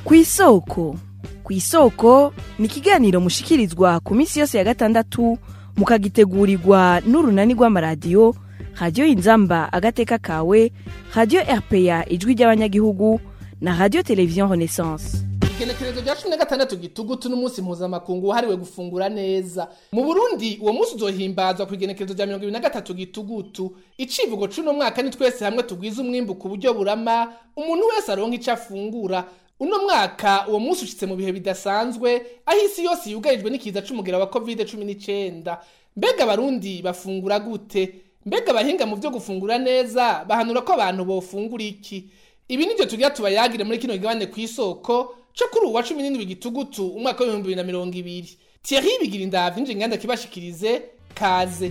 Kw'isoko. Kw'isoko ni ikiganiro mushikirizwa ku minsi yose ya gatandatu mukagitegurirwa n'urunani rw'amaradiyo Radio Inzamba Agateka Kawe, Radio RPA Ijwi ry'Abanyagihugu na Radio Television Renaissance. Igenekerezo rya 16 gitugutu n'umunsi mpuzamakungu wahariwe gufungura neza. Mu Burundi uwo munsi uzohimbazwa ku igenekerezo rya 23 gitugutu. Icivugo c'uno mwaka ni twese hamwe tugwiza umwimbu ku buryo burama, umuntu wese aronka ico afungura. Uno mwaka uwo munsi ushitse mu bihe bidasanzwe, aho isi yose yugarijwe n'ikiza c'umugera wa COVID-19. Mbega abarundi bafungura gute? Mbega abahinga mu byo gufungura neza bahanura ko abantu bofungura iki? Ibi nivyo tugira tubayagire muri kino kigabane kw'isoko cyo kuri uwa 17 gitugutu umwaka wa 2020. Thierry Bigirindavi nje nganda kibashikirize kaze.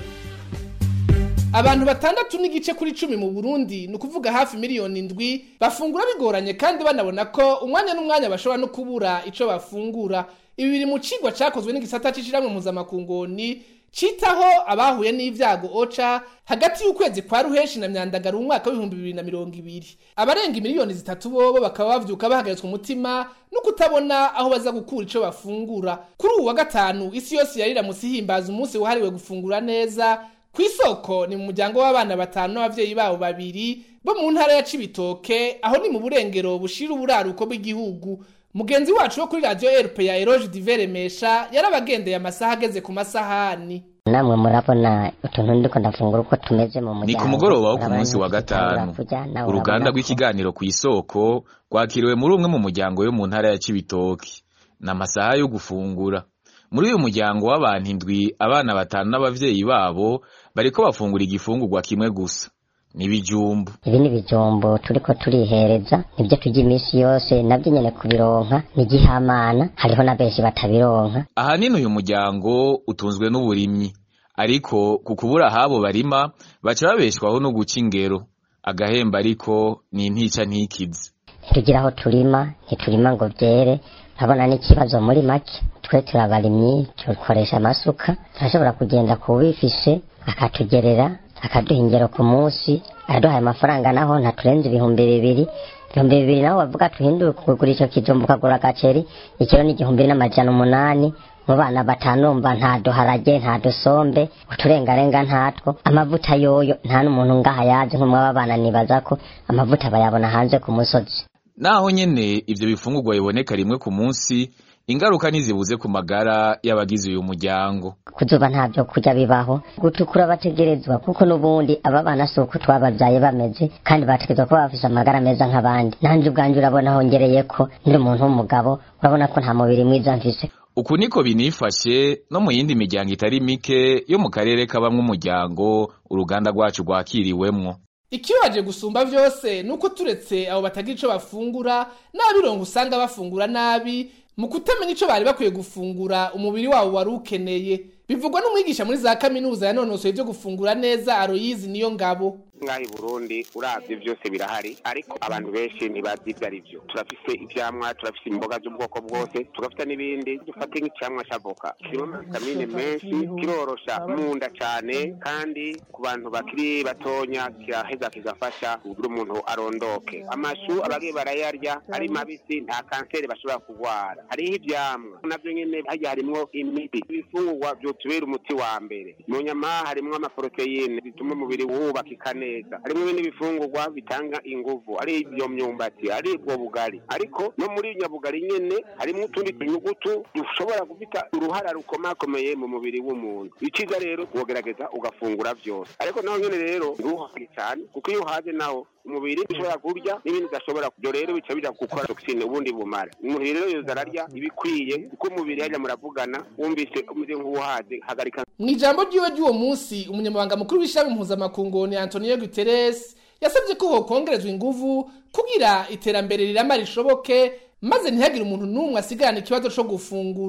Abantu batandatu n'igice kuri 10 mu Burundi no kuvuga hafi miliyoni 7 bafungura bigoranye kandi banabona ko umwanya n'umwanya bashobora no kubura ico bafungura. Ibi biri mu cigwa cakozwe n'igisata c'ishiramwe mpuzamakungu citaho abahuye n'ivyago OCHA hagati y'ukwezi kwa Ruheshi na Myandagaro umwaka wa 2020. Abarenga miliyoni 3 bobo bakaba bavyuka bahagaritswe umutima no kutabona aho baza gukura ico bafungura. Kuri uwa gatanu isi yose yarira musihimbaza umunsi wahariwe gufungura neza. Kw'isoko ni mu muryango w'abana batanu n'abavyeyi babo babiri bo mu ntara ya Cibitoke, aho ni mu burengero bushira uburaruko bw'igihugu. Mugenzi wacu wo kuri Radio RPA Eroge Diveremesha yarabagendeye amasaha ageze ku masahani. Namwe murabona utuntu ndiko ndafungura uko tumeze mu muryango. Ni ku mugoroba wo ku munsi wa gatanu. Uruganda rw'ikiganiro kw'isoko rwakiriwe muri umwe mu muryango yo mu ntara ya Cibitoke. N'amasaha yo gufungura. Muri uyu muryango w'abantu 7, abana batanu n'abavyeyi babo bariko bafungura igifungurwa kimwe gusa. Nibijumbu. Ibi ni bijumbu turiko turihereza, nibyo tujya iminsi yose, nabyo nyene kubironka n'igihamana, hariho na benshi batabironka. Ahanini uyu muryango utunzwe n'uburimyi, ariko kukubura habo barima baca babeshwaho no guca ingero. Agahemba ariko ni ntica ntikize. Tugira aho turima, ntiturima ngo byere, abona n'ikibazo muri make. Twe turabarimyi, dukoresha amasuka, turashobora kugenda kubifishe akatugerera akaduha ingero ku munsi, aduhaye amafaranga naho ntaturenze 2,000. 2,000 naho bavuga tuhindure kugura ico kijumbu kagura gaceri ikiro ni 1,800. Mu bana batanumva nta duharage nta dusombe uturengarenga ntatwo. Amavuta yoyo nta n'umuntu ngaha yaje nko mwabana nibaza ko amavuta bayabona hanze ku musozi. Naho nyene ivyo bifungurwa biboneka rimwe ku munsi, ingaruka nizibuze ku magara y'abagize uyu muryango. Kuzuba ntavyo kurya bibaho, gutukura bategerezwa kuko nubundi aba bana soko twabavyaye bameze kandi bategerezwa ko bafise amagara meza nk'abandi. Nanje ubwanje urabona hongereye ko ndi umuntu w'umugabo, urabona ko nta mubiri mwiza mfise. Uku niko binifashe no mu yindi miryango itari mike yo mu karere kabamwe umuryango uruganda rwacu rwakiriwemwo. Ikibaje gusumba vyose nuko turetse abo batagira ico bafungura n'abirongo usanga bafungura nabi mu kutamenya ico bari bakwiye gufungura umubiri wabo wari ukeneye. Bivugwa n'umwigisha muri za kaminuza yanonosoye ivyo gufungura neza Aloyizi Niyongabo. Ngahi Burundi uravye vyose birahari, ariko abantu benshi ntibazi ivyo ari vyo. Turafise ivyamwa, turafise imboga z'ubwoko bwose, tugafita n'ibindi. Dufate nk'icamwa c'avoka, kirimo vitamine menshi, kirorosha munda cane, kandi ku bantu bakiri batonya kiraheza kigafasha kugira umuntu arondoke. Amashu abagiye barayarya ari mabisi nta kanseri bashobora kugwara. Hariho ivyamwa navyo nyene hajya harimwo imiti. Ibifungurwa vyotubera umuti wa mbere. Mu nyama harimwo amaproteine bituma umubiri wubaka neza. Harimo ibindi bifungurwa bitanga inguvu, ari ibyo myumbati, ari ubwo bugari. Ariko no muri nyabugari nyene harimo utundi tunyugutu dushobora gufita uruhara rukomakomeye mu mubiri w'umuntu. Iciza rero wogerageza ugafungura vyose. Ariko naho nyene rero nduhari cyane kuko iyo haje naho umubiri ushobora kurya n'ibindi udashobora kurya, rero bica bija gukora toxine ubundi bumara. Umuntu rero yoza ararya ibikwiye kuko umubiri yaje muravugana wumvise umeze nk'uhaze hagarika. Mwijambo ryiwe ry'uwo munsi umunyamabanga mukuru w'ishyirahamwe mpuzamakungu Antonio Guterres yasabye ko hokongerezwa inguvu kugira iterambere rirama rishoboke, maze ntihagire umuntu n'umwe asigana ikibazo cyo gufungura.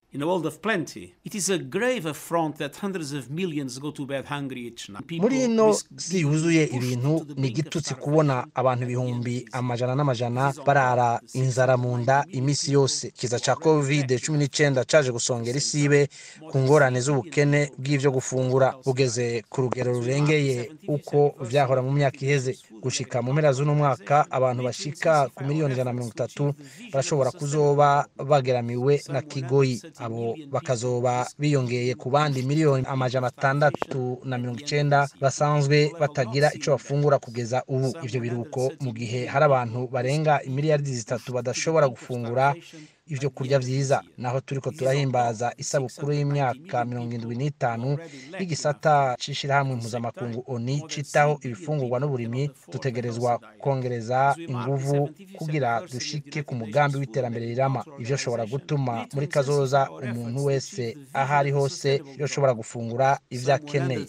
In a world of plenty, it is a grave affront that hundreds of millions go to bed hungry each night. Muri ino si yuzuye ibintu ni igitutsi kubona abantu ibihumbi amajana n'amajana barara inzara mu nda imisi yose. Kiza ca COVID-19 caje gusongera isibe ku ngorane z'ubukene bw'ivyo gufungura bugeze ku rugero rurengeye uko vyahora mu myaka iheze. Gushika mu mpera z'uno mwaka abantu bashika ku miliyoni 130 barashobora kuzoba bageramiwe na kigoyi. Abo bakazoba biyongeye ku bandi miliyoni 690 basanzwe batagira ico bafungura kugeza ubu. Ivyo biruko mu gihe hari abantu barenga imiliyardi 3 badashobora gufungura ivyo kurya vyiza. Naho turiko turahimbaza isabukuru y'imyaka 75 y'igisata c'ishirahamwe mpuzamakungu ONU citaho ibifungurwa n'uburimyi, dutegerezwa kongereza inguvu kugira dushike ku mugambi w'iterambere rirama. Ivyo shobora gutuma muri kazoza umuntu wese ahari hose yoshobora gufungura ivyo akeneye.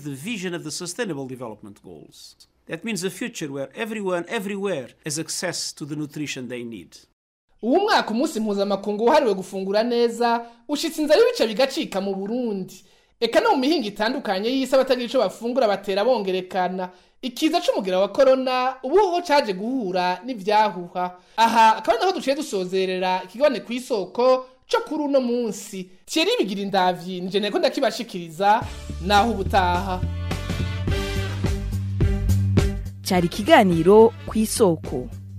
That means a future where everyone everywhere has access to the nutrition they need. Uwo mwaka umunsi mpuzamakungu wahariwe gufungura neza ushitse inzara y'ibice bigacika mu Burundi. Eka no mu mihingo itandukanye y'isi abatagira ico bafungura batera bongerekana. Ikiza c'umugira wa corona ubuho caje guhura n'ivyahuha. Aha akaba naho duciye dusozerera ikigabane kw'isoko cyo kuri uno munsi. Thierry Bigirindavyi nije neko ndakibashikiriza naho ubutaha. Cari ikiganiro kw'isoko.